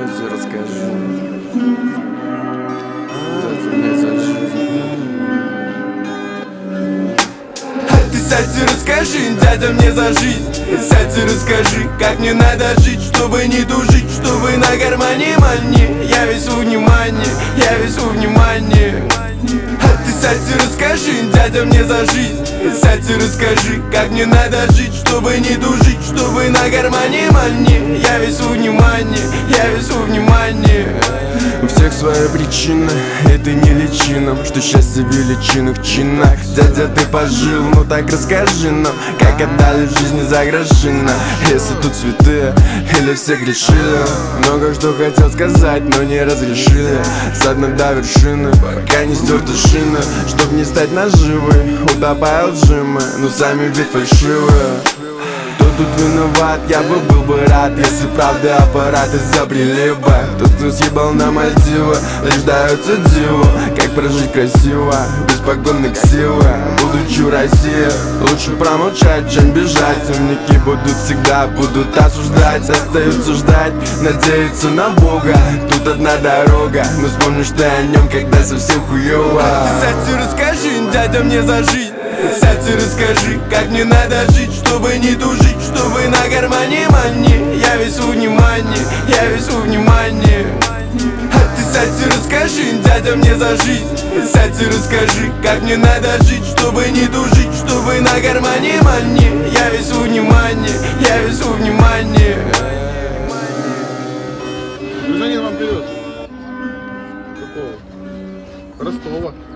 Дядя, расскажи, дядя, мне за жизнь. Ты сядь и расскажи, дядя, мне за жизнь. Сядь и расскажи, как мне надо жить, чтобы не тужить, чтобы на кармане мани. Я весь во внимании, я весь во внимании. Ты сядь и расскажи, дядя, мне за жизнь. Сядь и расскажи, как мне надо жить, чтобы не тужить, чтобы на кармане мани. Я весь во внимании, я весь во внимании. У всех свои причины, это не личина, что счастье в величинах чинах. Дядя, ты пожил, ну так расскажи нам, как отдали в жизни за грошина. Если тут святые или все грешили, много что хотел сказать, но не разрешили. С дна до вершины, пока не стерты шины, чтоб не стать наживой, утопая лжимы, но сами ведь фальшивые. Кто тут виноват, я был бы рад, если правда аппараты изобрели бы. Тот, кто съебал на Мальдивы, лишь дается диву, как прожить красиво, без погонных силы. Будучи в России, лучше промолчать, чем бежать. Умники будут всегда, будут осуждать. Остается ждать, надеяться на Бога. Тут одна дорога, но вспомнишь ты о нем, когда совсем хуёво. Ты сядь и расскажи, дядя, мне за жизнь. Сядь и расскажи, как мне надо жить, чтобы не тужить, чтобы на кармане мани. Я весь во внимании, я весь во внимании. Ты сядь и расскажи, дядя, мне за жизнь. Сядь и расскажи, как мне надо жить, чтобы не тужить, чтобы на кармане мани. Я весь во внимании, я весь во внимании. Гражданин вам привез. Какого? Ростова.